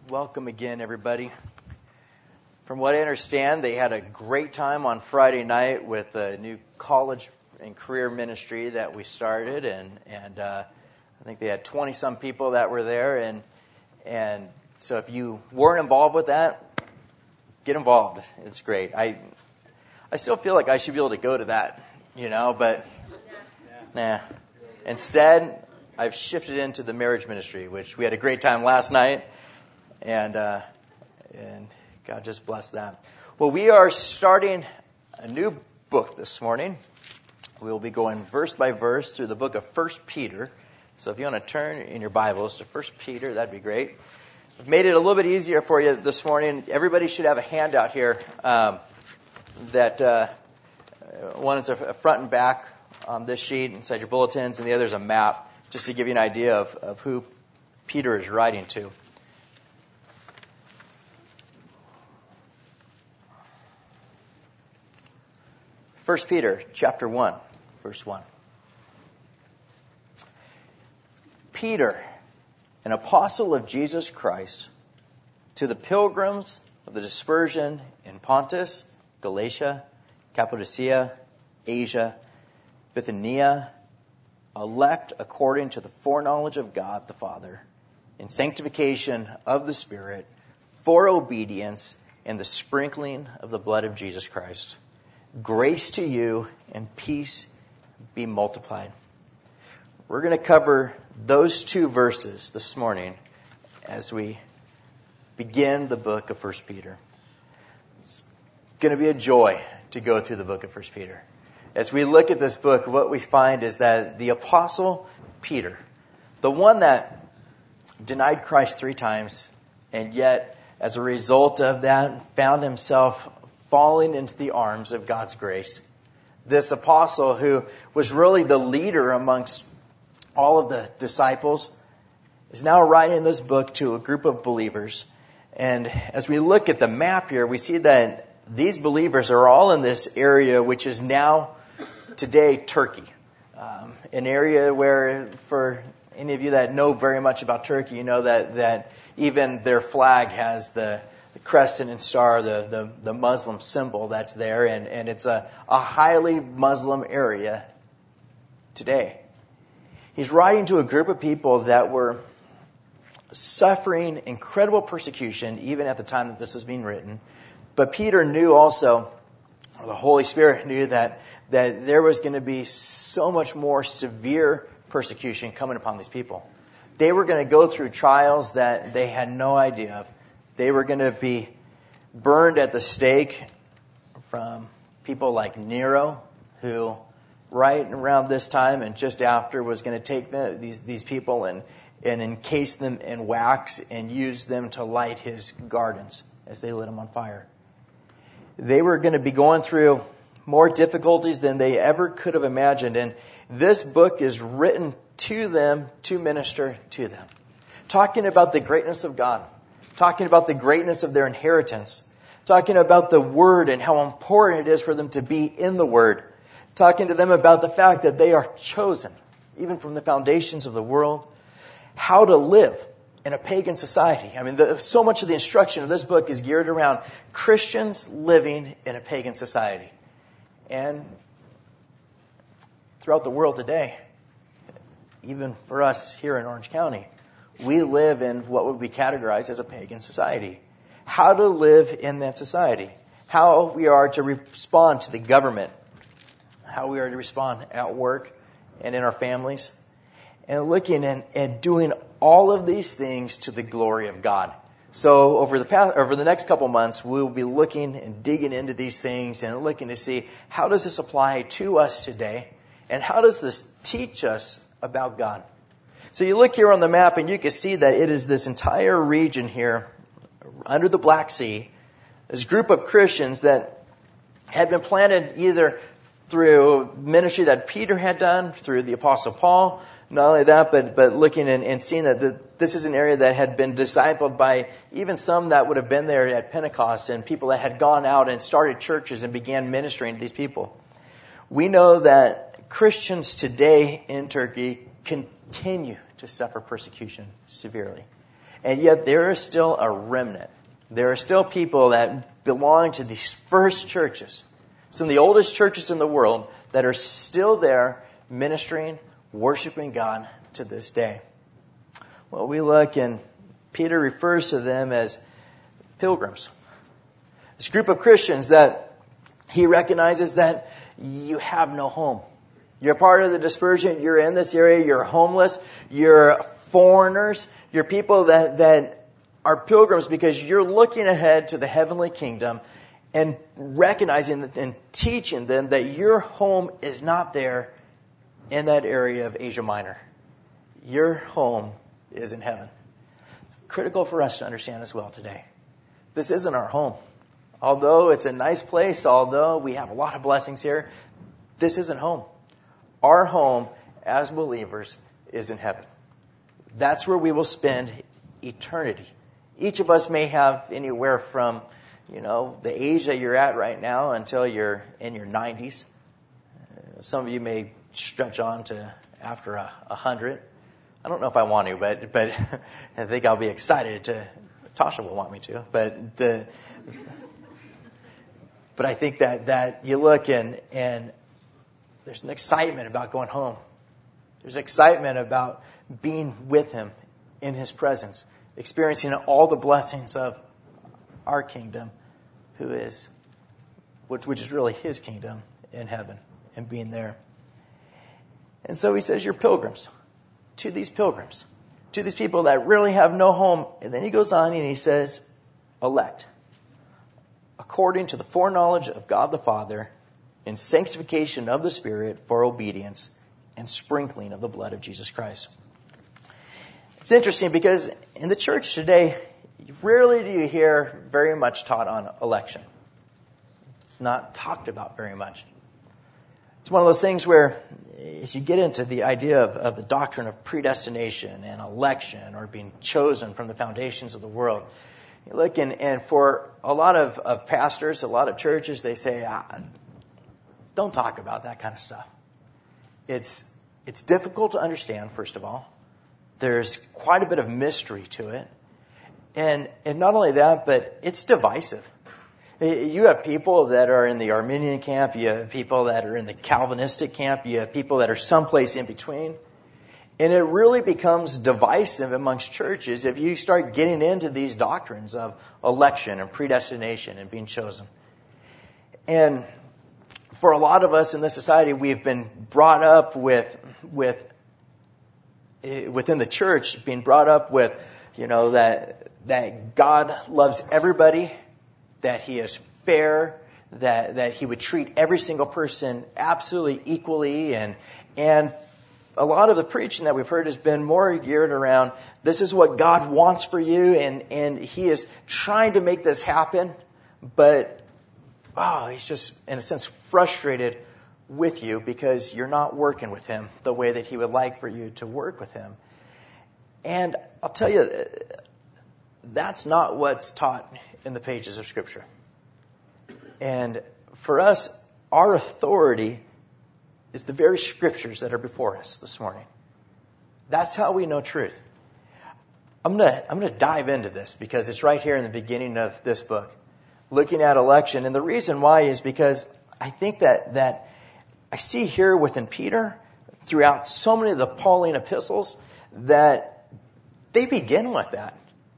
Welcome again, everybody. From what I understand, they had a great time on Friday night with a new college and career ministry that we started, and I think they had 20-some people that were there, and so if you weren't involved with that, get involved. It's great. I still feel like I should be able to go to that, but nah. Instead, I've shifted into the marriage ministry, which we had a great time last night. And God just bless that. Well, we are starting a new book this morning. We will be going verse by verse through the book of 1 Peter. So if you want to turn in your Bibles to 1 Peter, that'd be great. I've made it a little bit easier for you this morning. Everybody should have a handout here that one is a front and back on this sheet inside your bulletins, and the other is a map, just to give you an idea of who Peter is writing to. 1 Peter chapter 1, verse 1. Peter, an apostle of Jesus Christ, to the pilgrims of the dispersion in Pontus, Galatia, Cappadocia, Asia, Bithynia, elect according to the foreknowledge of God the Father, in sanctification of the Spirit, for obedience and the sprinkling of the blood of Jesus Christ. Grace to you and peace be multiplied. We're going to cover those two verses this morning as we begin the book of 1 Peter. It's going to be a joy to go through the book of 1 Peter. As we look at this book, what we find is that the apostle Peter, the one that denied Christ 3 times, and yet as a result of that found himself falling into the arms of God's grace. This apostle who was really the leader amongst all of the disciples is now writing this book to a group of believers. And as we look at the map here, we see that these believers are all in this area which is now today Turkey. An area where, for any of you that know very much about Turkey, you know that even their flag has the crescent and star, the Muslim symbol that's there, and it's a highly Muslim area today. He's writing to a group of people that were suffering incredible persecution even at the time that this was being written. But Peter knew also, or the Holy Spirit knew that there was going to be so much more severe persecution coming upon these people. They were going to go through trials that they had no idea of. They were going to be burned at the stake from people like Nero, who right around this time and just after was going to take these people and encase them in wax and use them to light his gardens as they lit them on fire. They were going to be going through more difficulties than they ever could have imagined. And this book is written to them to minister to them, talking about the greatness of God, talking about the greatness of their inheritance, talking about the Word and how important it is for them to be in the Word, talking to them about the fact that they are chosen, even from the foundations of the world, how to live in a pagan society. I mean, so much of the instruction of this book is geared around Christians living in a pagan society. And throughout the world today, even for us here in Orange County, we live in what would be categorized as a pagan society. How to live in that society. How we are to respond to the government. How we are to respond at work and in our families. And looking and doing all of these things to the glory of God. So over the next couple months, we'll be looking and digging into these things and looking to see how does this apply to us today, and how does this teach us about God. So you look here on the map and you can see that it is this entire region here under the Black Sea, this group of Christians that had been planted either through ministry that Peter had done, through the Apostle Paul. Not only that, but looking and seeing that this is an area that had been discipled by even some that would have been there at Pentecost and people that had gone out and started churches and began ministering to these people. We know that Christians today in Turkey continue to suffer persecution severely. And yet there is still a remnant. There are still people that belong to these first churches, some of the oldest churches in the world, that are still there ministering, worshiping God to this day. Well, we look, and Peter refers to them as pilgrims. This group of Christians that he recognizes that you have no home. You're part of the dispersion. You're in this area. You're homeless. You're foreigners. You're people that are pilgrims because you're looking ahead to the heavenly kingdom and recognizing and teaching them that your home is not there in that area of Asia Minor. Your home is in heaven. Critical for us to understand as well today. This isn't our home. Although it's a nice place, although we have a lot of blessings here, this isn't home. Our home as believers is in heaven. That's where we will spend eternity. Each of us may have anywhere from, the age that you're at right now until you're in your 90s. Some of you may stretch on to after 100. I don't know if I want to, but I think I'll be excited to. Tasha will want me to, but I think that you look and there's an excitement about going home. There's excitement about being with Him in His presence, experiencing all the blessings of our kingdom, which is really His kingdom in heaven, and being there. And so he says, you're pilgrims. To these pilgrims, to these people that really have no home. And then he goes on and he says, elect, according to the foreknowledge of God the Father, in sanctification of the Spirit for obedience and sprinkling of the blood of Jesus Christ. It's interesting because in the church today, rarely do you hear very much taught on election. It's not talked about very much. It's one of those things where, as you get into the idea of the doctrine of predestination and election or being chosen from the foundations of the world, you look and for a lot of pastors, a lot of churches, they say, don't talk about that kind of stuff. It's difficult to understand, first of all. There's quite a bit of mystery to it. And not only that, but it's divisive. You have people that are in the Arminian camp. You have people that are in the Calvinistic camp. You have people that are someplace in between. And it really becomes divisive amongst churches if you start getting into these doctrines of election and predestination and being chosen. And for a lot of us in this society, we've been brought up within the church, being brought up with, that God loves everybody, that He is fair, that He would treat every single person absolutely equally, and a lot of the preaching that we've heard has been more geared around this is what God wants for you, and He is trying to make this happen, but He's just in a sense frustrated with you because you're not working with Him the way that He would like for you to work with Him. And I'll tell you, that's not what's taught in the pages of Scripture. And for us, our authority is the very Scriptures that are before us this morning. That's how we know truth. I'm gonna dive into this because it's right here in the beginning of this book, looking at election. And the reason why is because I think that I see here within Peter, throughout so many of the Pauline epistles, that they begin with that.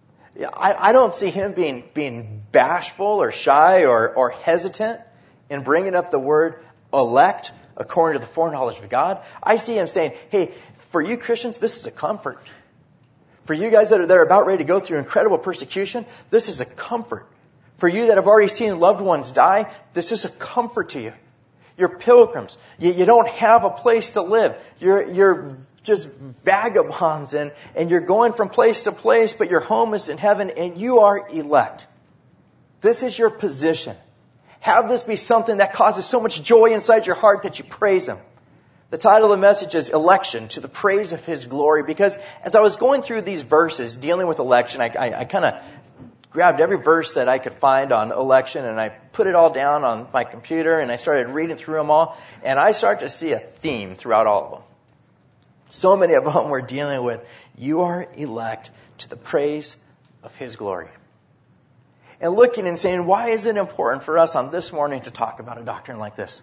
I don't see him being bashful or shy or hesitant in bringing up the word elect according to the foreknowledge of God. I see him saying, hey, for you Christians, this is a comfort. For you guys that are about ready to go through incredible persecution, this is a comfort. For you that have already seen loved ones die, this is a comfort to you. You're pilgrims. You don't have a place to live. You're just vagabonds and you're going from place to place, but your home is in heaven and you are elect. This is your position. Have this be something that causes so much joy inside your heart that you praise Him. The title of the message is Election to the Praise of His Glory, because as I was going through these verses dealing with election, I kind of grabbed every verse that I could find on election and I put it all down on my computer and I started reading through them all, and I started to see a theme throughout all of them. So many of them we're dealing with, you are elect to the praise of His glory. And looking and saying, why is it important for us on this morning to talk about a doctrine like this?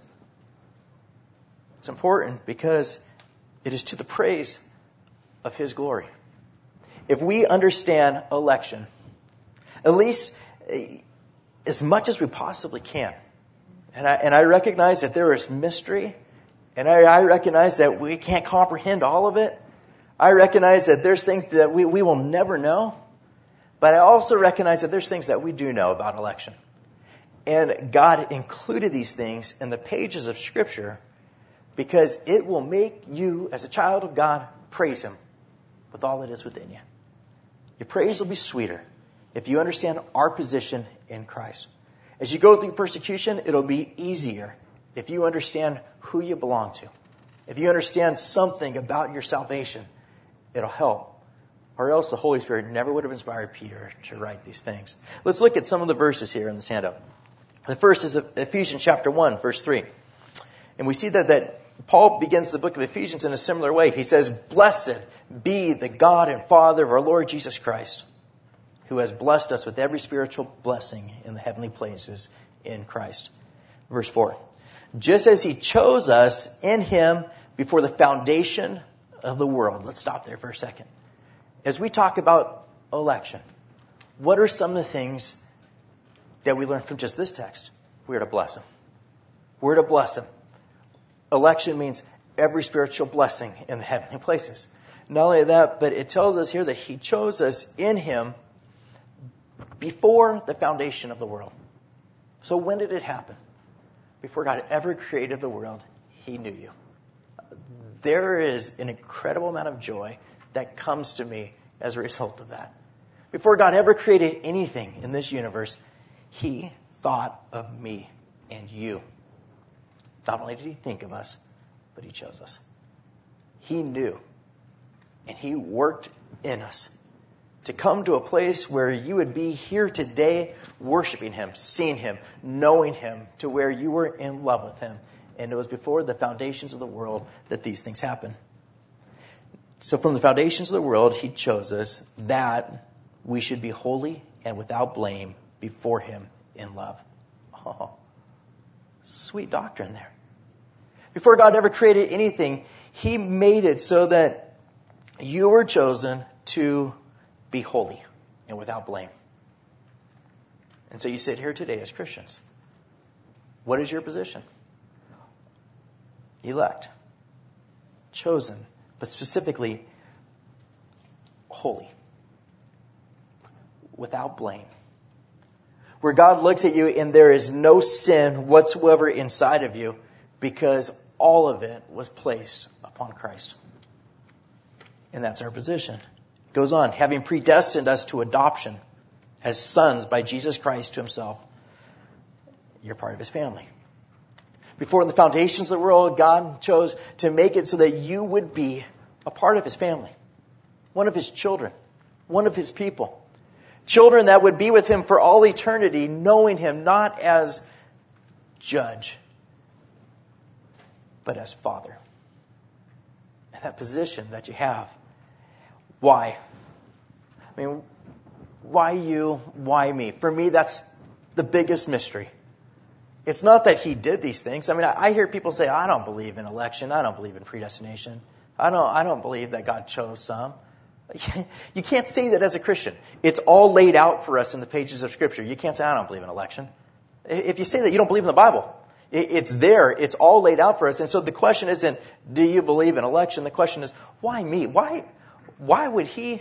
It's important because it is to the praise of His glory. If we understand election, at least as much as we possibly can, and I recognize that there is mystery, and I recognize that we can't comprehend all of it. I recognize that there's things that we will never know. But I also recognize that there's things that we do know about election. And God included these things in the pages of Scripture because it will make you, as a child of God, praise Him with all that is within you. Your praise will be sweeter if you understand our position in Christ. As you go through persecution, it'll be easier if you understand who you belong to. If you understand something about your salvation, it'll help. Or else the Holy Spirit never would have inspired Peter to write these things. Let's look at some of the verses here in this handout. The first is Ephesians chapter 1, verse 3. And we see that Paul begins the book of Ephesians in a similar way. He says, "Blessed be the God and Father of our Lord Jesus Christ, who has blessed us with every spiritual blessing in the heavenly places in Christ." Verse 4. "Just as He chose us in Him before the foundation of the world." Let's stop there for a second. As we talk about election, what are some of the things that we learn from just this text? We're to bless Him. We're to bless Him. Election means every spiritual blessing in the heavenly places. Not only that, but it tells us here that He chose us in Him before the foundation of the world. So when did it happen? Before God ever created the world, He knew you. There is an incredible amount of joy that comes to me as a result of that. Before God ever created anything in this universe, He thought of me and you. Not only did He think of us, but He chose us. He knew, and He worked in us to come to a place where you would be here today worshiping Him, seeing Him, knowing Him, to where you were in love with Him. And it was before the foundations of the world that these things happened. So from the foundations of the world, He chose us that we should be holy and without blame before Him in love. Oh, sweet doctrine there. Before God ever created anything, He made it so that you were chosen to be holy and without blame. And so you sit here today as Christians. What is your position? Elect. Chosen. But specifically, holy. Without blame. Where God looks at you and there is no sin whatsoever inside of you because all of it was placed upon Christ. And that's our position. It goes on, having predestined us to adoption as sons by Jesus Christ to Himself. You're part of His family. Before the foundations of the world, God chose to make it so that you would be a part of His family. One of His children. One of His people. Children that would be with Him for all eternity, knowing Him not as judge, but as Father. And that position that you have. Why? I mean, why you? Why me? For me, that's the biggest mystery. It's not that He did these things. I mean, I hear people say, I don't believe in election. I don't believe in predestination. I don't believe that God chose some. You can't say that as a Christian. It's all laid out for us in the pages of Scripture. You can't say, I don't believe in election. If you say that, you don't believe in the Bible. It's there. It's all laid out for us. And so the question isn't, do you believe in election? The question is, why me? Why would He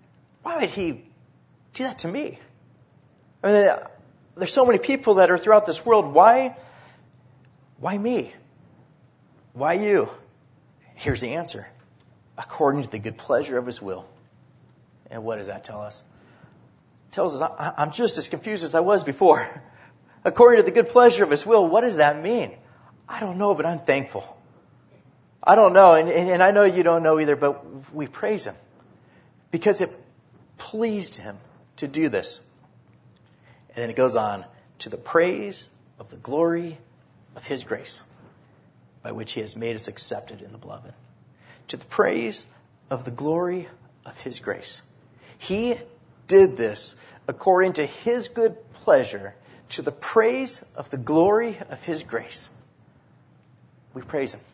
do that to me? I mean, there's so many people that are throughout this world. Why me? Why you? Here's the answer. According to the good pleasure of His will. And what does that tell us? It tells us I'm just as confused as I was before. According to the good pleasure of His will, what does that mean? I don't know, but I'm thankful. I don't know, and I know you don't know either, but we praise Him. Because it pleased Him to do this. And then it goes on, to the praise of the glory of His grace, by which He has made us accepted in the beloved. to the praise of the glory of his grace. He did this according to his good pleasure, to the praise of the glory of his grace. We praise him.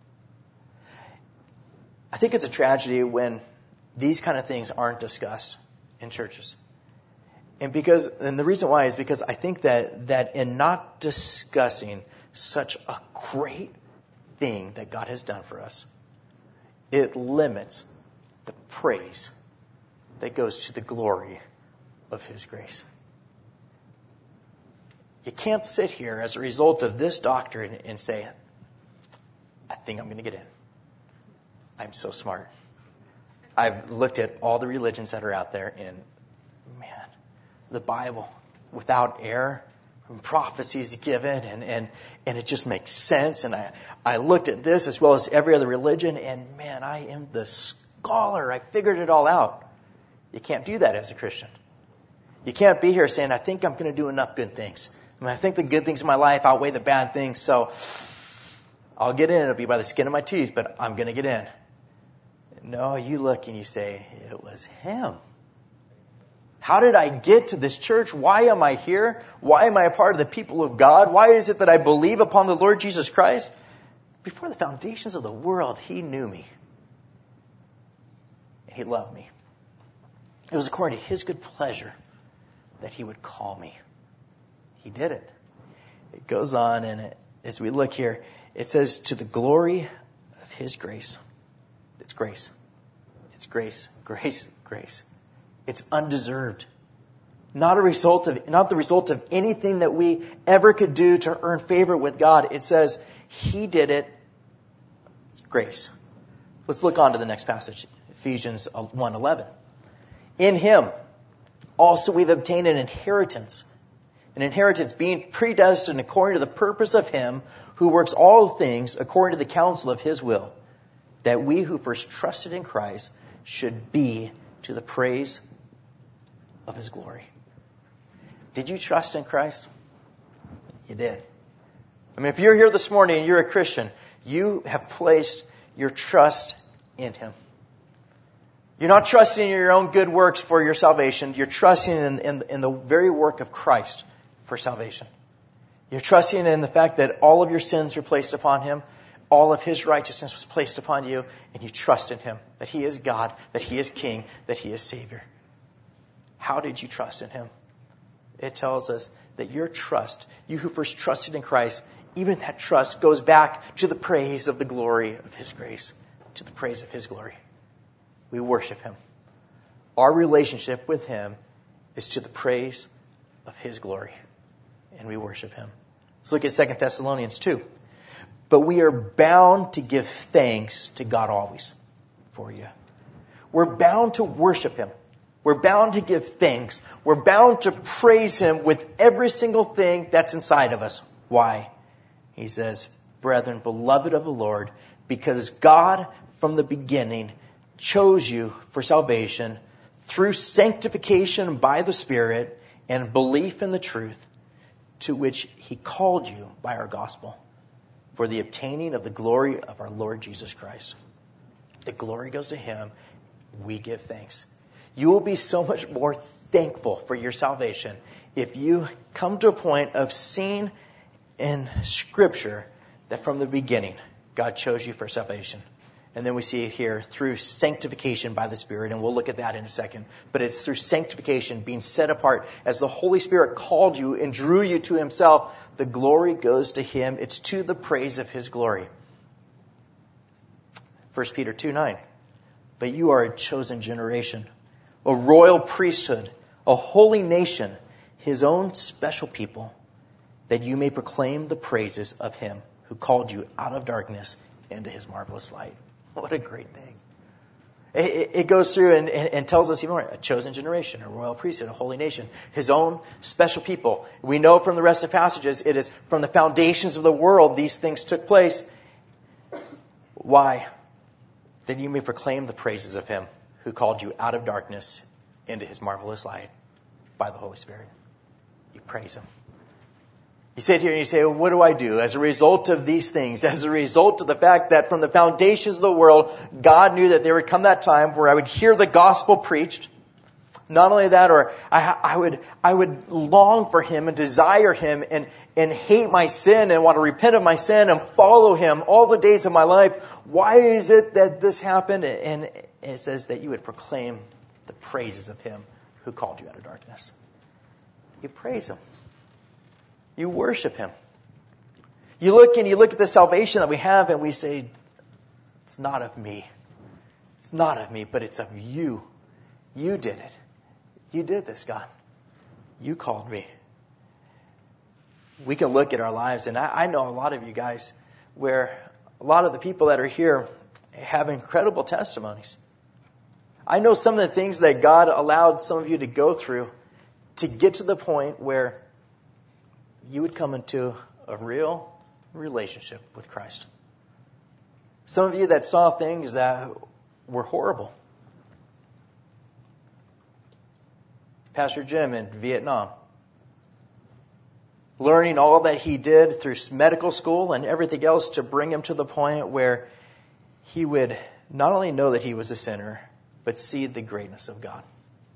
I think it's a tragedy when these kind of things aren't discussed in churches. And the reason why is because I think that in not discussing such a great thing that God has done for us, it limits the praise that goes to the glory of his grace. You can't sit here as a result of this doctrine and say, I think I'm going to get in. I'm so smart. I've looked at all the religions that are out there, and man, the Bible, without error, prophecies given, and it just makes sense. And I looked at this as well as every other religion, and man, I am the scholar. I figured it all out. You can't do that as a Christian. You can't be here saying, I think I'm going to do enough good things. I think the good things in my life outweigh the bad things, so I'll get in. It'll be by the skin of my teeth, but I'm going to get in. No, you look and you say, it was him. How did I get to this church? Why am I here? Why am I a part of the people of God? Why is it that I believe upon the Lord Jesus Christ? Before the foundations of the world, he knew me. And he loved me. It was according to his good pleasure that he would call me. He did it. It goes on, and as we look here, it says, to the glory of his grace. It's grace. It's grace, grace, grace. It's undeserved. Not the result of anything that we ever could do to earn favor with God. It says he did it. It's grace. Let's look on to the next passage, Ephesians 1:11. In him also we've obtained an inheritance. An inheritance being predestined according to the purpose of him who works all things according to the counsel of his will, that we who first trusted in Christ should be to the praise of his glory. Did you trust in Christ? You did. I mean, if you're here this morning and you're a Christian, you have placed your trust in him. You're not trusting in your own good works for your salvation. You're trusting in the very work of Christ for salvation. You're trusting in the fact that all of your sins were placed upon him. All of his righteousness was placed upon you, and you trust in him, that he is God, that he is King, that he is Savior. How did you trust in him? It tells us that your trust, you who first trusted in Christ, even that trust goes back to the praise of the glory of his grace, to the praise of his glory. We worship him. Our relationship with him is to the praise of his glory, and we worship him. Let's look at 2 Thessalonians 2. But we are bound to give thanks to God always for you. We're bound to worship him. We're bound to give thanks. We're bound to praise him with every single thing that's inside of us. Why? He says, brethren, beloved of the Lord, because God from the beginning chose you for salvation through sanctification by the Spirit and belief in the truth to which he called you by our gospel, for the obtaining of the glory of our Lord Jesus Christ. The glory goes to him. We give thanks. You will be so much more thankful for your salvation if you come to a point of seeing in Scripture that from the beginning God chose you for salvation. And then we see it here through sanctification by the Spirit, and we'll look at that in a second. But it's through sanctification, being set apart. As the Holy Spirit called you and drew you to himself, the glory goes to him. It's to the praise of his glory. 1 Peter 2:9. But you are a chosen generation, a royal priesthood, a holy nation, his own special people, that you may proclaim the praises of him who called you out of darkness into his marvelous light. What a great thing. It goes through and tells us even more, a chosen generation, a royal priesthood, a holy nation, his own special people. We know from the rest of the passages, it is from the foundations of the world these things took place. Why? That you may proclaim the praises of him who called you out of darkness into his marvelous light by the Holy Spirit. You praise him. You sit here and you say, well, what do I do as a result of these things? As a result of the fact that from the foundations of the world, God knew that there would come that time where I would hear the gospel preached. Not only that, or I would long for Him and desire Him and hate my sin and want to repent of my sin and follow Him all the days of my life. Why is it that this happened? And it says that you would proclaim the praises of Him who called you out of darkness. You praise Him. You worship Him. You look at the salvation that we have and we say, it's not of me. It's not of me, but it's of you. You did it. You did this, God. You called me. We can look at our lives, and I know a lot of you guys where a lot of the people that are here have incredible testimonies. I know some of the things that God allowed some of you to go through to get to the point where you would come into a real relationship with Christ. Some of you that saw things that were horrible. Pastor Jim in Vietnam, learning all that he did through medical school and everything else to bring him to the point where he would not only know that he was a sinner, but see the greatness of God.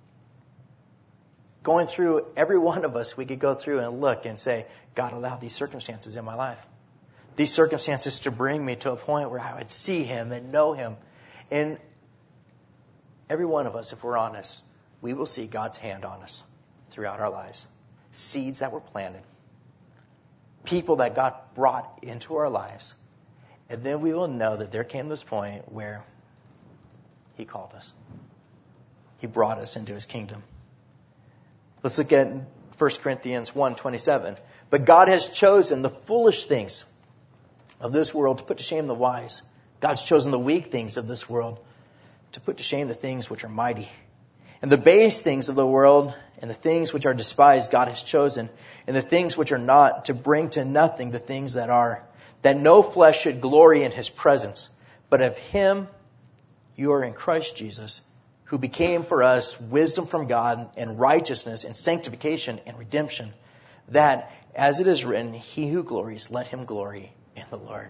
Going through, every one of us, we could go through and look and say, God allowed these circumstances in my life. These circumstances to bring me to a point where I would see Him and know Him. And every one of us, if we're honest, we will see God's hand on us throughout our lives. Seeds that were planted. People that God brought into our lives. And then we will know that there came this point where He called us. He brought us into His kingdom. Let's look at 1 Corinthians 1:27. But God has chosen the foolish things of this world to put to shame the wise. God's chosen the weak things of this world to put to shame the things which are mighty. And the base things of the world and the things which are despised God has chosen, and the things which are not, to bring to nothing the things that are, that no flesh should glory in His presence. But of Him you are in Christ Jesus, who became for us wisdom from God and righteousness and sanctification and redemption, that, as it is written, he who glories, let him glory in the Lord.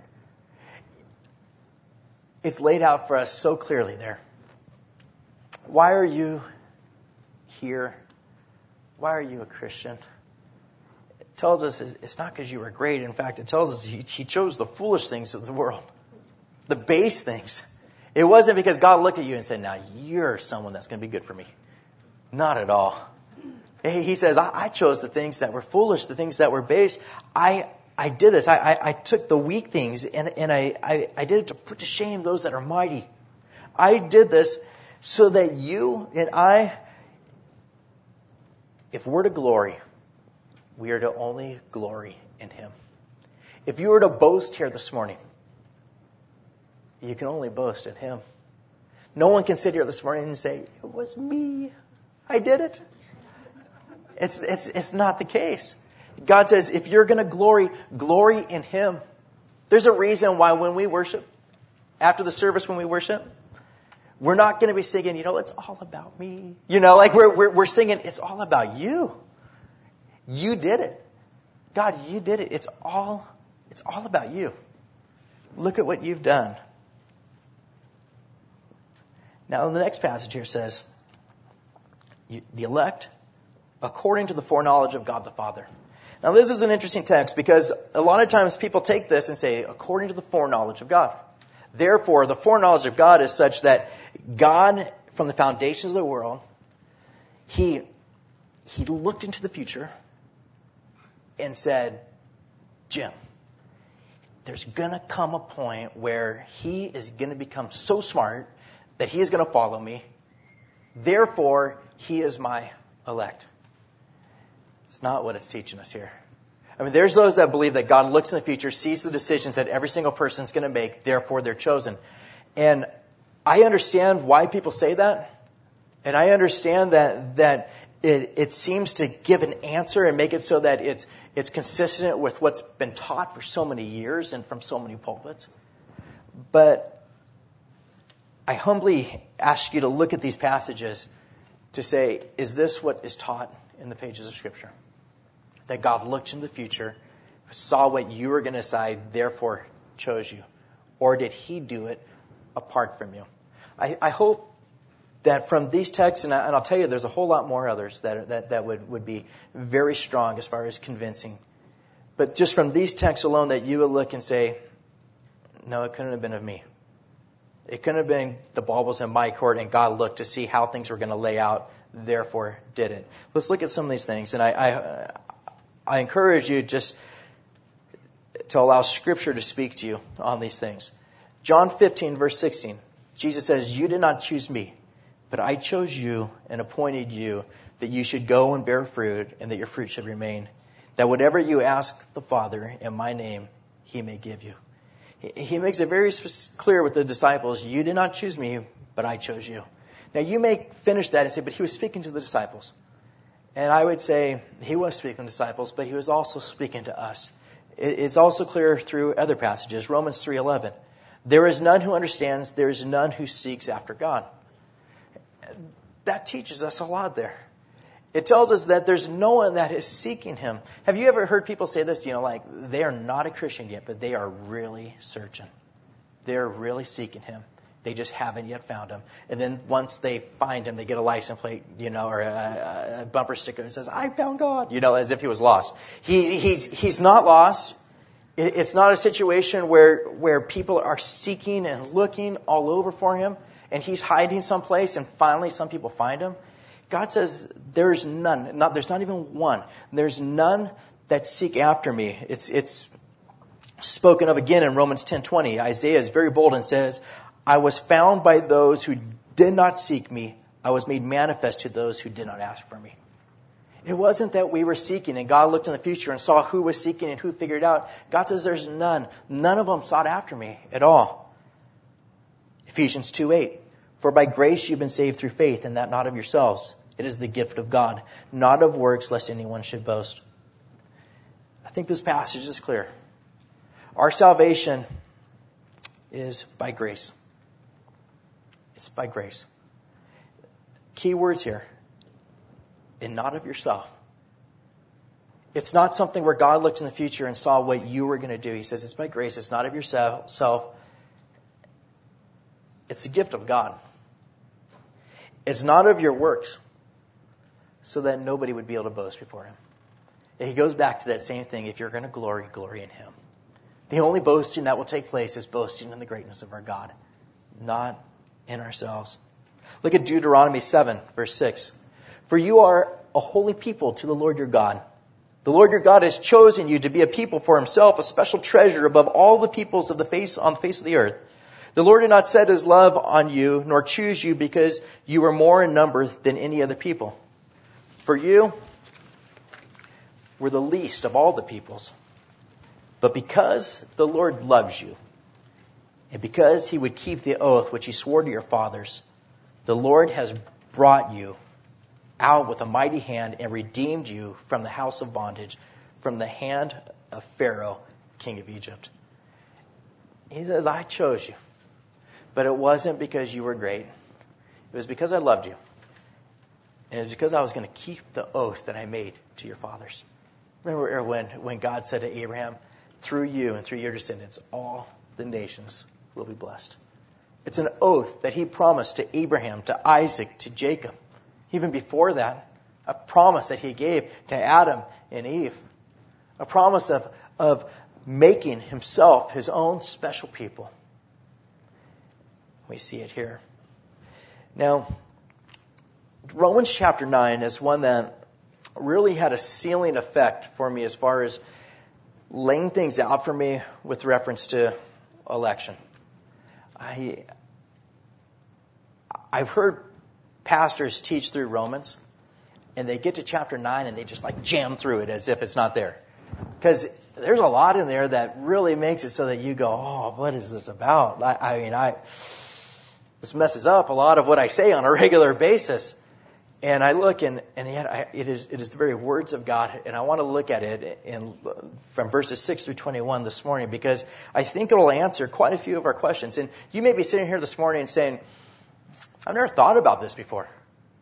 It's laid out for us so clearly there. Why are you here? Why are you a Christian? It tells us it's not because you were great. In fact, it tells us he chose the foolish things of the world, the base things. It wasn't because God looked at you and said, now you're someone that's going to be good for me. Not at all. He says, I chose the things that were foolish, the things that were base. I did this. I took the weak things and I did it to put to shame those that are mighty. I did this so that you and I, if we're to glory, we are to only glory in Him. If you were to boast here this morning, you can only boast in Him. No one can sit here this morning and say, it was me. I did it. It's not the case. God says, if you're going to glory in Him. There's a reason why when we worship, after the service when we worship, we're not going to be singing, it's all about me. Like we're singing, it's all about you. You did it. God, you did it. It's all about you. Look at what you've done. Now, the next passage here says, the elect, according to the foreknowledge of God the Father. Now, this is an interesting text because a lot of times people take this and say, according to the foreknowledge of God. Therefore, the foreknowledge of God is such that God, from the foundations of the world, He looked into the future and said, Jim, there's going to come a point where he is going to become so smart that he is going to follow me. Therefore, he is my elect. It's not what it's teaching us here. I mean, there's those that believe that God looks in the future, sees the decisions that every single person is going to make, therefore they're chosen. And I understand why people say that. And I understand that it seems to give an answer and make it so that it's consistent with what's been taught for so many years and from so many pulpits. But I humbly ask you to look at these passages to say, is this what is taught in the pages of Scripture? That God looked in the future saw what you were going to decide, therefore chose you? Or did he do it apart from you? I hope that from these texts, and I'll tell you there's a whole lot more others that would be very strong as far as convincing. But just from these texts alone that you would look and say, no, it couldn't have been of me. It couldn't have been the ball was in my court and God looked to see how things were going to lay out, therefore did it. Let's look at some of these things. And I encourage you just to allow Scripture to speak to you on these things. John 15, verse 16. Jesus says, you did not choose me, but I chose you and appointed you that you should go and bear fruit and that your fruit should remain. That whatever you ask the Father in my name, he may give you. He makes it very clear with the disciples, you did not choose me, but I chose you. Now you may finish that and say, but he was speaking to the disciples. And I would say he was speaking to the disciples, but he was also speaking to us. It's also clear through other passages. Romans 3:11. There is none who understands, there is none who seeks after God. That teaches us a lot there. It tells us that there's no one that is seeking him. Have you ever heard people say this, like they are not a Christian yet, but they are really searching. They're really seeking him. They just haven't yet found him. And then once they find him, they get a license plate, or a bumper sticker that says, I found God, as if he was lost. He's not lost. It's not a situation where people are seeking and looking all over for him, and he's hiding someplace, and finally some people find him. God says, there's none. There's not even one. There's none that seek after me. It's spoken of again in Romans 10:20. Isaiah is very bold and says, I was found by those who did not seek me. I was made manifest to those who did not ask for me. It wasn't that we were seeking and God looked in the future and saw who was seeking and who figured it out. God says there's none. None of them sought after me at all. Ephesians 2:8. For by grace you've been saved through faith, and that not of yourselves. It is the gift of God, not of works, lest anyone should boast. I think this passage is clear. Our salvation is by grace. It's by grace. Key words here. And not of yourself. It's not something where God looked in the future and saw what you were going to do. He says it's by grace. It's not of yourself. It's the gift of God. It's not of your works, so that nobody would be able to boast before him. He goes back to that same thing. If you're going to glory in him. The only boasting that will take place is boasting in the greatness of our God, not in ourselves. Look at Deuteronomy 7, verse 6. For you are a holy people to the Lord your God. The Lord your God has chosen you to be a people for himself, a special treasure above all the peoples on the face of the earth. The Lord did not set his love on you, nor choose you because you were more in number than any other people. For you were the least of all the peoples. But because the Lord loves you, and because he would keep the oath which he swore to your fathers, the Lord has brought you out with a mighty hand and redeemed you from the house of bondage, from the hand of Pharaoh, king of Egypt. He says, I chose you. But it wasn't because you were great. It was because I loved you. And it was because I was going to keep the oath that I made to your fathers. Remember when God said to Abraham, through you and through your descendants, all the nations will be blessed. It's an oath that he promised to Abraham, to Isaac, to Jacob. Even before that, a promise that he gave to Adam and Eve. A promise of making himself his own special people. We see it here. Now, Romans chapter 9 is one that really had a sealing effect for me as far as laying things out for me with reference to election. I've heard pastors teach through Romans, and they get to chapter 9 and they just jam through it as if it's not there. Because there's a lot in there that really makes it so that you go, oh, what is this about? This messes up a lot of what I say on a regular basis. And I look, and yet it is the very words of God, and I want to look at it from verses 6 through 21 this morning, because I think it will answer quite a few of our questions. And you may be sitting here this morning and saying, I've never thought about this before.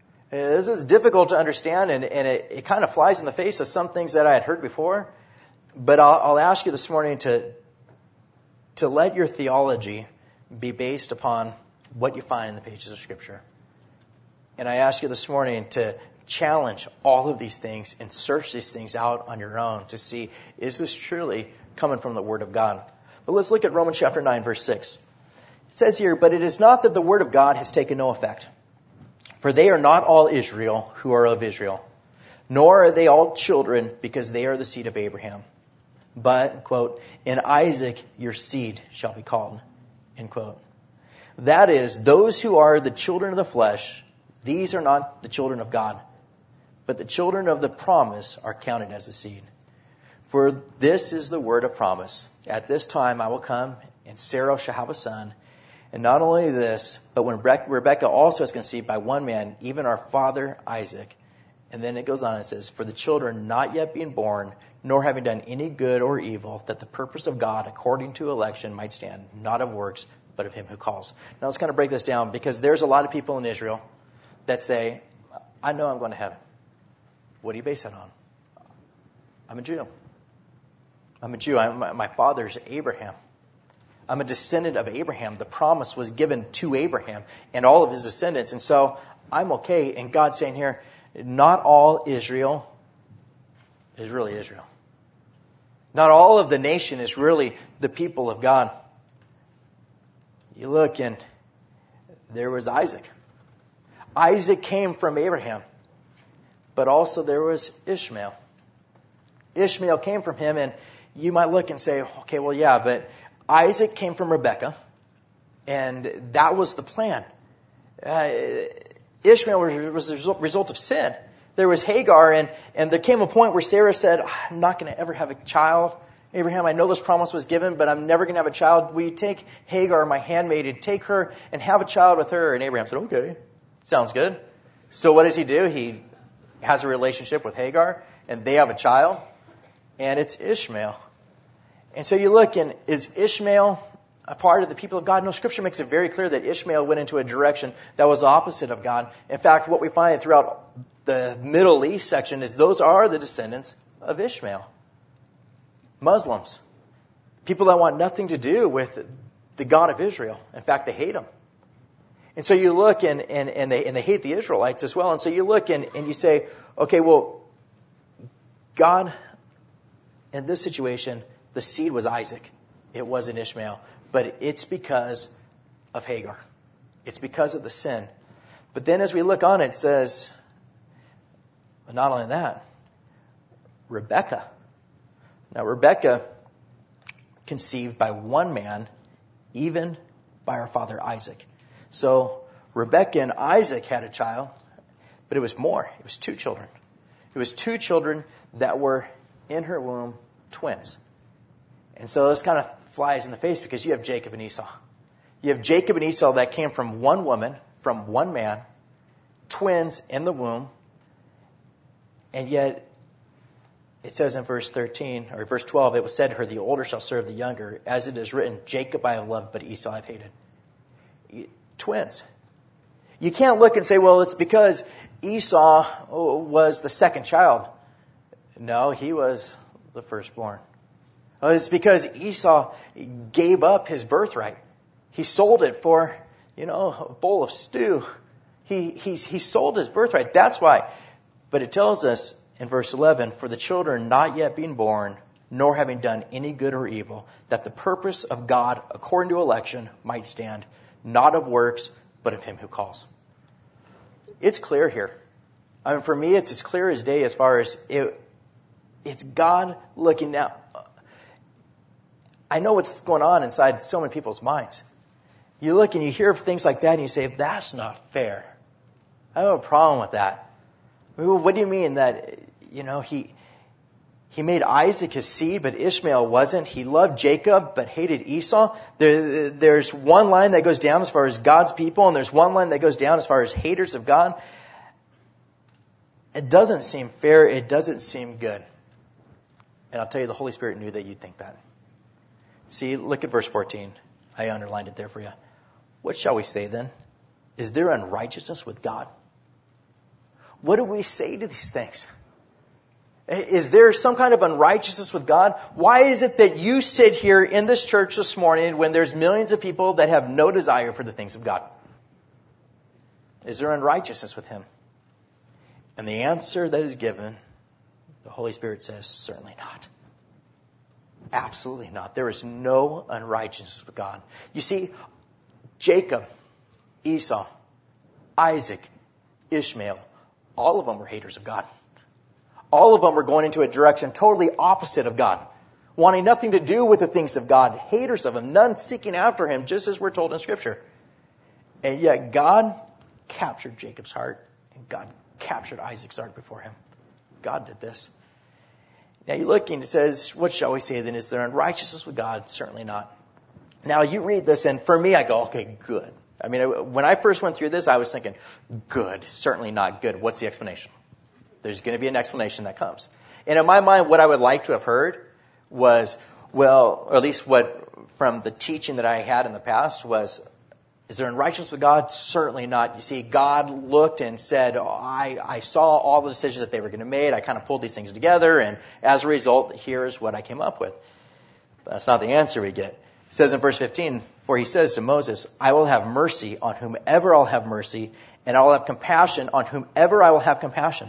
This is difficult to understand, and it kind of flies in the face of some things that I had heard before. But I'll ask you this morning to let your theology be based upon what you find in the pages of Scripture. And I ask you this morning to challenge all of these things and search these things out on your own to see, is this truly coming from the Word of God? But let's look at Romans chapter 9, verse 6. It says here, "But it is not that the Word of God has taken no effect. For they are not all Israel who are of Israel, nor are they all children because they are the seed of Abraham. But," quote, "in Isaac your seed shall be called," end quote. That is, those who are the children of the flesh, these are not the children of God, but the children of the promise are counted as the seed. For this is the word of promise. At this time I will come, and Sarah shall have a son. And not only this, but when Rebekah also is conceived by one man, even our father Isaac. And then it goes on and says, "For the children not yet being born, nor having done any good or evil, that the purpose of God according to election might stand, not of works, but of him who calls." Now let's kind of break this down, because there's a lot of people in Israel that say, "I know I'm going to heaven." What do you base that on? I'm a Jew. I'm a Jew. My father's Abraham. I'm a descendant of Abraham. The promise was given to Abraham and all of his descendants. And so I'm okay. And God's saying here, not all Israel is really Israel. Not all of the nation is really the people of God. You look, and there was Isaac. Isaac came from Abraham. But also there was Ishmael. Ishmael came from him, and you might look and say, okay, well, yeah, but Isaac came from Rebekah, and that was the plan. Ishmael was the result of sin. There was Hagar, and there came a point where Sarah said, "I'm not going to ever have a child. Abraham, I know this promise was given, but I'm never going to have a child. Will you take Hagar, my handmaid, and take her and have a child with her?" And Abraham said, "Okay, sounds good." So what does he do? He has a relationship with Hagar, and they have a child, and it's Ishmael. And so you look, and is Ishmael a part of the people of God? No, Scripture makes it very clear that Ishmael went into a direction that was opposite of God. In fact, what we find throughout the Middle East section is those are the descendants of Ishmael. Muslims. People that want nothing to do with the God of Israel. In fact, they hate him. And so you look, and they hate the Israelites as well. And so you look, and you say, okay, well, God, in this situation, the seed was Isaac. It wasn't Ishmael. But it's because of Hagar. It's because of the sin. But then as we look on, it says, not only that, Rebekah. Now, Rebekah conceived by one man, even by our father Isaac. So Rebekah and Isaac had a child, but it was more. It was two children. It was two children that were in her womb, twins. And so this kind of flies in the face, because you have Jacob and Esau. You have Jacob and Esau that came from one woman, from one man, twins in the womb, and yet it says in verse 13, or verse 12, it was said to her, "The older shall serve the younger. As it is written, Jacob I have loved, but Esau I have hated." Twins. You can't look and say, well, it's because Esau was the second child. No, he was the firstborn. It's because Esau gave up his birthright. He sold it for, a bowl of stew. He sold his birthright. That's why. But it tells us in verse 11, "For the children not yet being born, nor having done any good or evil, that the purpose of God according to election might stand, not of works, but of him who calls." It's clear here. I mean, for me, it's as clear as day as far as it's God looking down. I know what's going on inside so many people's minds. You look and you hear things like that, and you say, that's not fair. I have a problem with that. What do you mean that, he made Isaac his seed, but Ishmael wasn't? He loved Jacob, but hated Esau? There's one line that goes down as far as God's people, and there's one line that goes down as far as haters of God. It doesn't seem fair. It doesn't seem good. And I'll tell you, the Holy Spirit knew that you'd think that. See, look at verse 14. I underlined it there for you. "What shall we say then? Is there unrighteousness with God?" What do we say to these things? Is there some kind of unrighteousness with God? Why is it that you sit here in this church this morning when there's millions of people that have no desire for the things of God? Is there unrighteousness with Him? And the answer that is given, the Holy Spirit says, certainly not. Absolutely not. There is no unrighteousness with God. You see, Jacob, Esau, Isaac, Ishmael, all of them were haters of God. All of them were going into a direction totally opposite of God, wanting nothing to do with the things of God, haters of Him, none seeking after Him, just as we're told in Scripture. And yet God captured Jacob's heart, and God captured Isaac's heart before him. God did this. Now you look and it says, what shall we say then? Is there unrighteousness with God? Certainly not. Now you read this, and for me I go, okay, good. I mean, when I first went through this, I was thinking, good, certainly not good. What's the explanation? There's going to be an explanation that comes. And in my mind, what I would like to have heard was, well, or at least what from the teaching that I had in the past was, is there unrighteousness with God? Certainly not. You see, God looked and said, I saw all the decisions that they were going to make. I kind of pulled these things together, and as a result, here's what I came up with. But that's not the answer we get. It says in verse 15, for he says to Moses, I will have mercy on whomever I'll have mercy, and I will have compassion on whomever I will have compassion.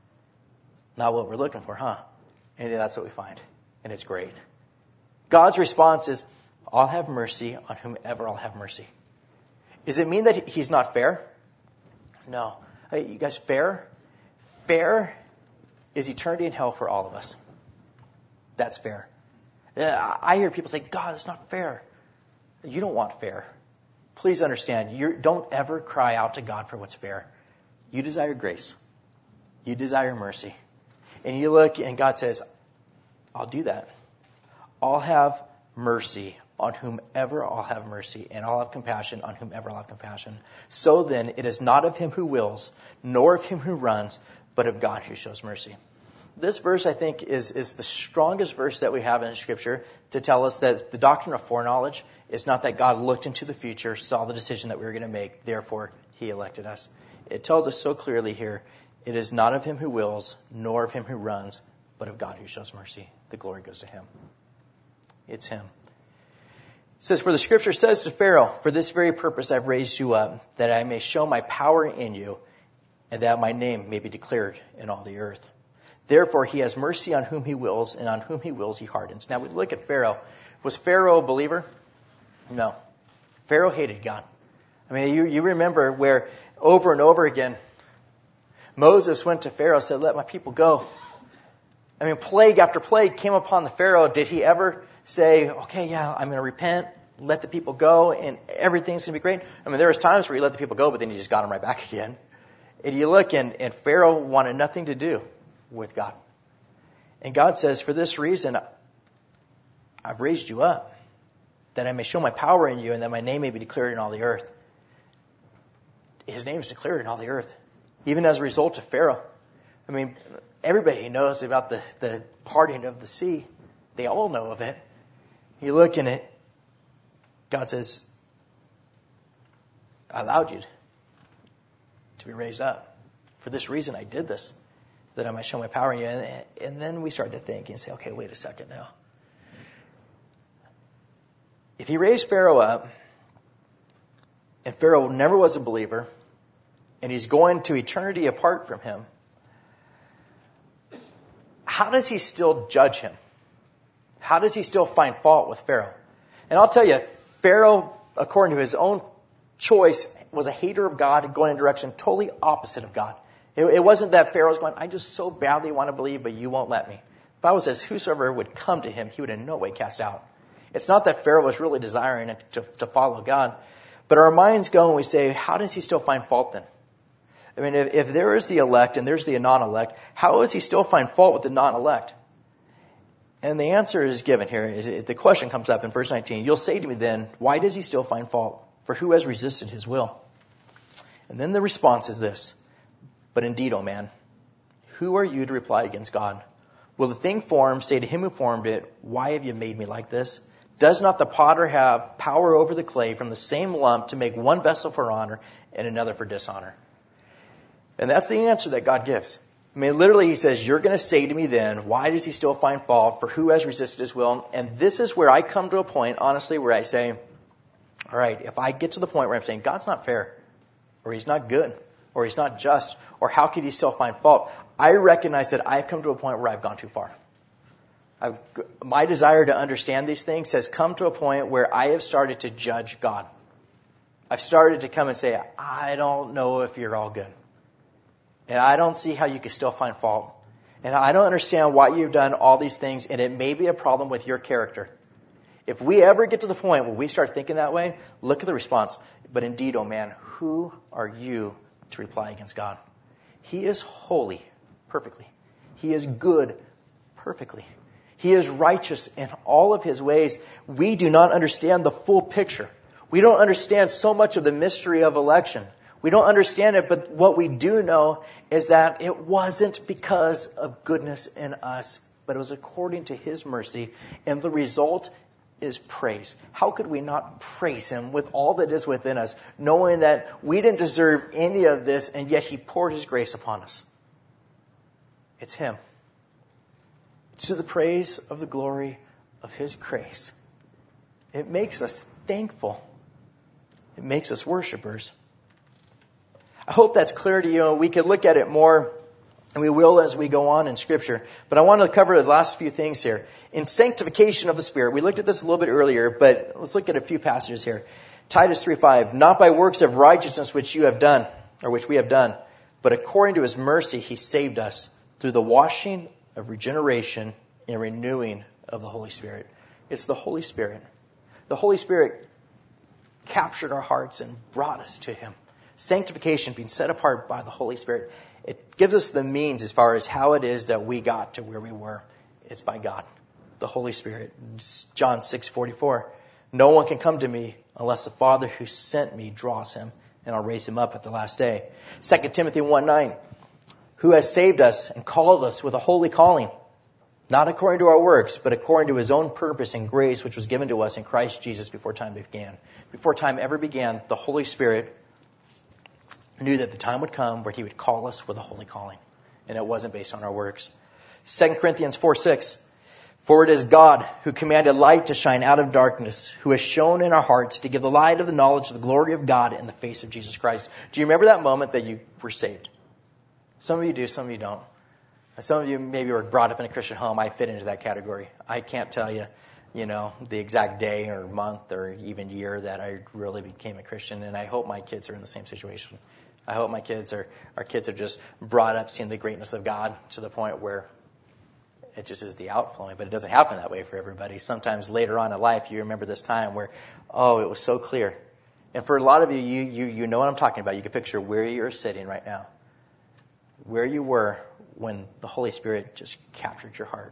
Not what we're looking for, huh? And that's what we find. And it's great. God's response is, I'll have mercy on whomever I'll have mercy. Does it mean that He's not fair? No. Hey, you guys, fair? Fair is eternity in hell for all of us. That's fair. I hear people say, God, it's not fair. You don't want fair. Please understand, don't ever cry out to God for what's fair. You desire grace. You desire mercy. And you look and God says, I'll do that. I'll have mercy on whomever I'll have mercy, and I'll have compassion on whomever I'll have compassion. So then, it is not of him who wills, nor of him who runs, but of God who shows mercy. This verse, I think, is the strongest verse that we have in Scripture to tell us that the doctrine of foreknowledge is not that God looked into the future, saw the decision that we were going to make, therefore He elected us. It tells us so clearly here, it is not of him who wills, nor of him who runs, but of God who shows mercy. The glory goes to Him. It's Him. It says, for the Scripture says to Pharaoh, for this very purpose I've raised you up, that I may show my power in you, and that my name may be declared in all the earth. Therefore he has mercy on whom He wills, and on whom He wills He hardens. Now we look at Pharaoh. Was Pharaoh a believer? No. Pharaoh hated God. I mean, you remember where over and over again, Moses went to Pharaoh and said, let my people go. I mean, plague after plague came upon the Pharaoh. Did he ever say, okay, yeah, I'm going to repent, let the people go, and everything's going to be great? I mean, there was times where he let the people go, but then he just got them right back again. And you look, and Pharaoh wanted nothing to do with God. And God says, for this reason, I've raised you up, that I may show my power in you, and that my name may be declared in all the earth. His name is declared in all the earth, even as a result of Pharaoh. I mean, everybody knows about the parting of the sea. They all know of it. You look in it, God says, I allowed you to be raised up. For this reason I did this, that I might show my power in you. And then we start to think and say, okay, wait a second now. If He raised Pharaoh up, and Pharaoh never was a believer, and he's going to eternity apart from Him, how does He still judge him? How does He still find fault with Pharaoh? And I'll tell you, Pharaoh, according to his own choice, was a hater of God, going in a direction totally opposite of God. It wasn't that Pharaoh was going, I just so badly want to believe, but you won't let me. The Bible says, whosoever would come to Him, He would in no way cast out. It's not that Pharaoh was really desiring to follow God, but our minds go and we say, how does He still find fault then? I mean, if there is the elect and there's the non-elect, how does He still find fault with the non-elect? And the answer is given here. The question comes up in verse 19. You'll say to me then, why does He still find fault? For who has resisted His will? And then the response is this. But indeed, O man, who are you to reply against God? Will the thing formed say to him who formed it, why have you made me like this? Does not the potter have power over the clay from the same lump to make one vessel for honor and another for dishonor? And that's the answer that God gives. I mean, literally, he says, you're going to say to me then, why does he still find fault? For who has resisted his will? And this is where I come to a point, honestly, where I say, all right, if I get to the point where I'm saying, God's not fair, or he's not good, or he's not just, or how could he still find fault? I recognize that I've come to a point where I've gone too far. My desire to understand these things has come to a point where I have started to judge God. I've started to come and say, I don't know if you're all good. And I don't see how you can still find fault. And I don't understand why you've done all these things, and it may be a problem with your character. If we ever get to the point where we start thinking that way, look at the response. But indeed, oh man, who are you to reply against God? He is holy perfectly. He is good perfectly. He is righteous in all of his ways. We do not understand the full picture. We don't understand so much of the mystery of election. We don't understand it, but what we do know is that it wasn't because of goodness in us, but it was according to his mercy, and the result is praise. How could we not praise him with all that is within us, knowing that we didn't deserve any of this, and yet he poured his grace upon us? It's him. It's to the praise of the glory of his grace. It makes us thankful. It makes us worshipers. I hope that's clear to you. We could look at it more, and we will as we go on in Scripture. But I want to cover the last few things here. In sanctification of the Spirit, we looked at this a little bit earlier, but let's look at a few passages here. Titus 3:5, not by works of righteousness which you have done, or which we have done, but according to his mercy he saved us through the washing of regeneration and renewing of the Holy Spirit. It's the Holy Spirit. The Holy Spirit captured our hearts and brought us to him. Sanctification, being set apart by the Holy Spirit, it gives us the means as far as how it is that we got to where we were. It's by God, the Holy Spirit. John 6:44, no one can come to me unless the Father who sent me draws him, and I'll raise him up at the last day. 2 Timothy 1:9, who has saved us and called us with a holy calling, not according to our works, but according to his own purpose and grace, which was given to us in Christ Jesus before time began. Before time ever began, the Holy Spirit knew that the time would come where he would call us with a holy calling. And it wasn't based on our works. 2 Corinthians 4:6, for it is God who commanded light to shine out of darkness, who has shone in our hearts to give the light of the knowledge of the glory of God in the face of Jesus Christ. Do you remember that moment that you were saved? Some of you do, some of you don't. Some of you maybe were brought up in a Christian home. I fit into that category. I can't tell you, the exact day or month or even year that I really became a Christian. And I hope my kids are in the same situation. I hope our kids are just brought up seeing the greatness of God to the point where it just is the outflowing. But it doesn't happen that way for everybody. Sometimes later on in life, you remember this time where, it was so clear. And for a lot of you, you know what I'm talking about. You can picture where you're sitting right now. Where you were when the Holy Spirit just captured your heart.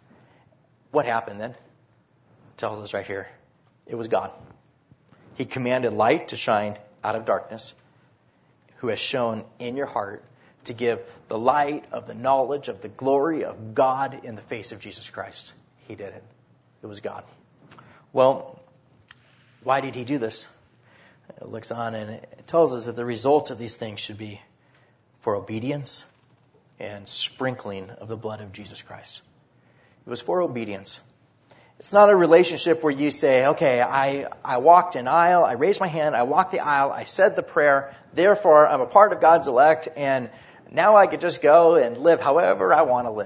What happened then? It tells us right here. It was God. He commanded light to shine out of darkness, who has shone in your heart to give the light of the knowledge of the glory of God in the face of Jesus Christ. He did it. It was God. Well, why did he do this? It looks on and it tells us that the result of these things should be for obedience and sprinkling of the blood of Jesus Christ. It was for obedience. It's not a relationship where you say, okay, I walked an aisle, I raised my hand, I walked the aisle, I said the prayer, therefore I'm a part of God's elect, and now I could just go and live however I want to live.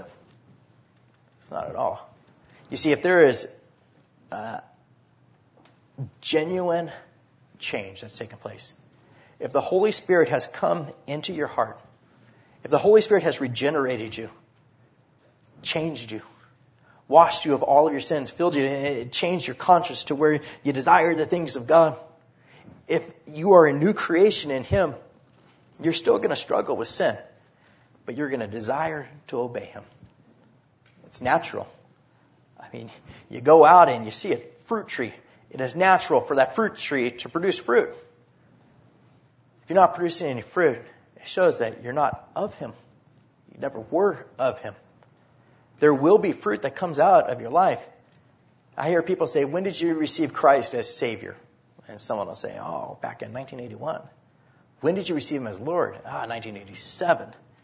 It's not at all. You see, if there is genuine change that's taken place, if the Holy Spirit has come into your heart, if the Holy Spirit has regenerated you, changed you, washed you of all of your sins, filled you, it changed your conscience to where you desire the things of God. If you are a new creation in him, you're still going to struggle with sin, but you're going to desire to obey him. It's natural. I mean, you go out and you see a fruit tree. It is natural for that fruit tree to produce fruit. If you're not producing any fruit, it shows that you're not of him. You never were of him. There will be fruit that comes out of your life. I hear people say, when did you receive Christ as Savior? And someone will say, back in 1981. When did you receive him as Lord? 1987.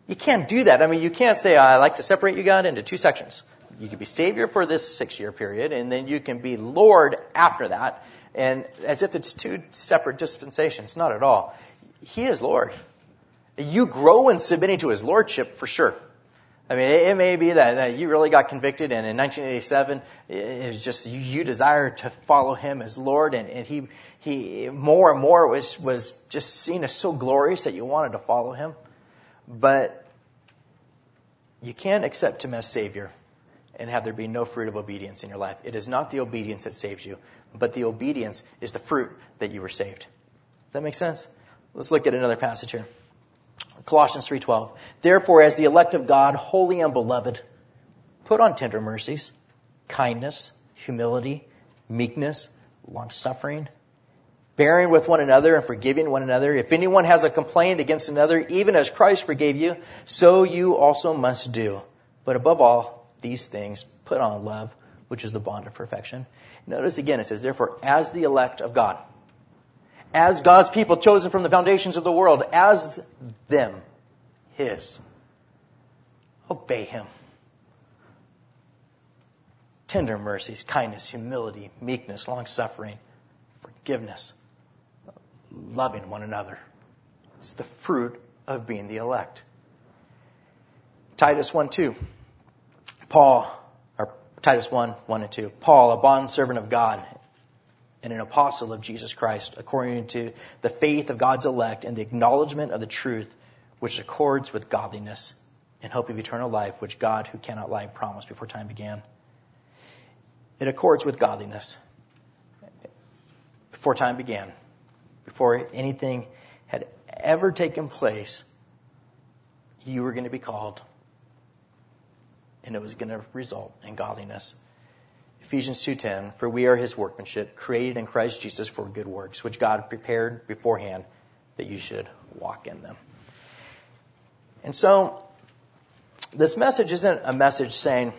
You can't do that. I mean, you can't say, I like to separate you, God, into two sections. You can be Savior for this 6-year period, and then you can be Lord after that, and as if it's two separate dispensations. Not at all. He is Lord. You grow in submitting to His Lordship for sure. I mean, it may be that you really got convicted, and in 1987, it was just you desired to follow Him as Lord, and He more and more was just seen as so glorious that you wanted to follow Him. But you can't accept Him as Savior and have there be no fruit of obedience in your life. It is not the obedience that saves you, but the obedience is the fruit that you were saved. Does that make sense? Let's look at another passage here. Colossians 3:12. Therefore, as the elect of God, holy and beloved, put on tender mercies, kindness, humility, meekness, long-suffering, bearing with one another and forgiving one another. If anyone has a complaint against another, even as Christ forgave you, so you also must do. But above all these things, put on love, which is the bond of perfection. Notice again, it says, therefore, as the elect of God, as God's people chosen from the foundations of the world, as them, His, obey Him. Tender mercies, kindness, humility, meekness, long-suffering, forgiveness, loving one another. It's the fruit of being the elect. Titus 1:2. Titus 1:1 and 2. Paul, a bondservant of God and an apostle of Jesus Christ, according to the faith of God's elect and the acknowledgement of the truth, which accords with godliness, in hope of eternal life, which God, who cannot lie, promised before time began. It accords with godliness. Before time began, before anything had ever taken place, you were going to be called, and it was going to result in godliness. Ephesians 2:10, for we are His workmanship, created in Christ Jesus for good works, which God prepared beforehand that you should walk in them. And so, this message isn't a message saying,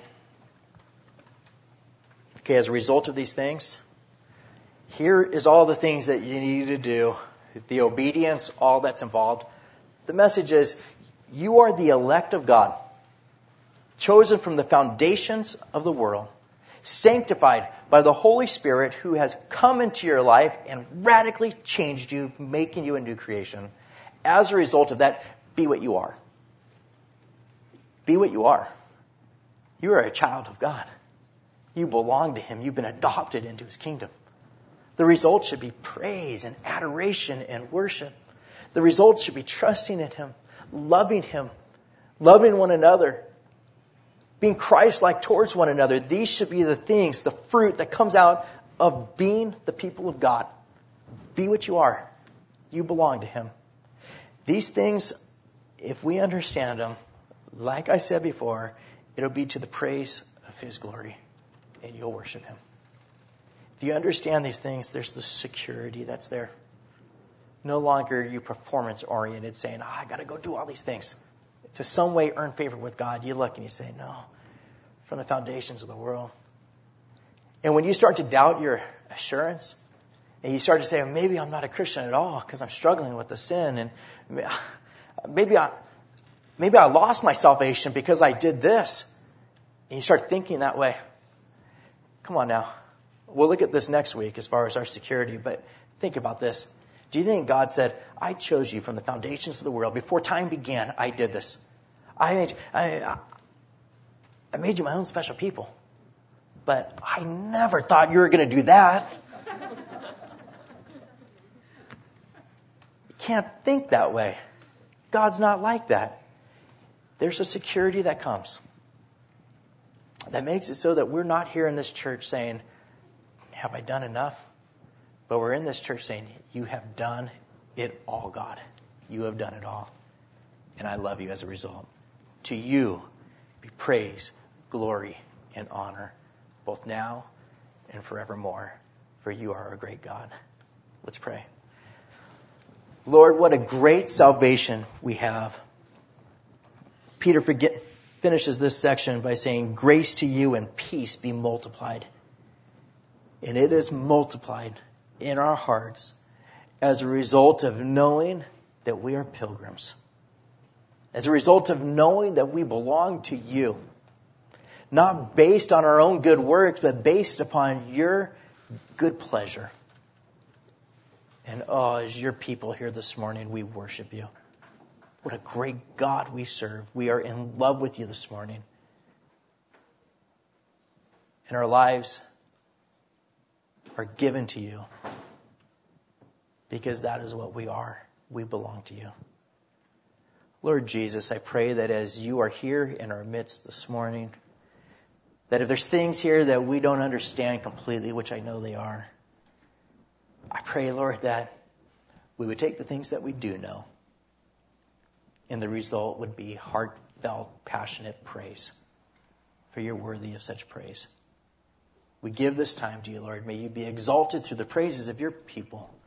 okay, as a result of these things, here is all the things that you need to do, the obedience, all that's involved. The message is, you are the elect of God, chosen from the foundations of the world, sanctified by the Holy Spirit who has come into your life and radically changed you, making you a new creation. As a result of that, be what you are. Be what you are. You are a child of God. You belong to Him. You've been adopted into His kingdom. The result should be praise and adoration and worship. The result should be trusting in Him, loving one another, being Christ-like towards one another. These should be the things, the fruit that comes out of being the people of God. Be what you are. You belong to Him. These things, if we understand them, like I said before, it'll be to the praise of His glory, and you'll worship Him. If you understand these things, there's the security that's there. No longer you performance-oriented, saying, I got to go do all these things to some way earn favor with God. You look and you say, no, from the foundations of the world. And when you start to doubt your assurance, and you start to say, maybe I'm not a Christian at all because I'm struggling with the sin, and maybe I lost my salvation because I did this. And you start thinking that way. Come on now. We'll look at this next week as far as our security, but think about this. Do you think God said, I chose you from the foundations of the world. Before time began, I did this. I made you my own special people. But I never thought you were going to do that. You can't think that way. God's not like that. There's a security that comes. That makes it so that we're not here in this church saying, have I done enough? But we're in this church saying, you have done it all, God. You have done it all. And I love you as a result. To you be praise, glory, and honor, both now and forevermore. For you are a great God. Let's pray. Lord, what a great salvation we have. Peter finishes this section by saying, grace to you and peace be multiplied. And it is multiplied in our hearts as a result of knowing that we are pilgrims. as a result of knowing that we belong to you. Not based on our own good works, but based upon your good pleasure. And as your people here this morning, we worship you. What a great God we serve. We are in love with you this morning. And our lives are given to you because that is what we are. We belong to you. Lord Jesus, I pray that as you are here in our midst this morning, that if there's things here that we don't understand completely, which I know they are, I pray, Lord, that we would take the things that we do know, and the result would be heartfelt, passionate praise, for you're worthy of such praise. We give this time to you, Lord. May you be exalted through the praises of your people.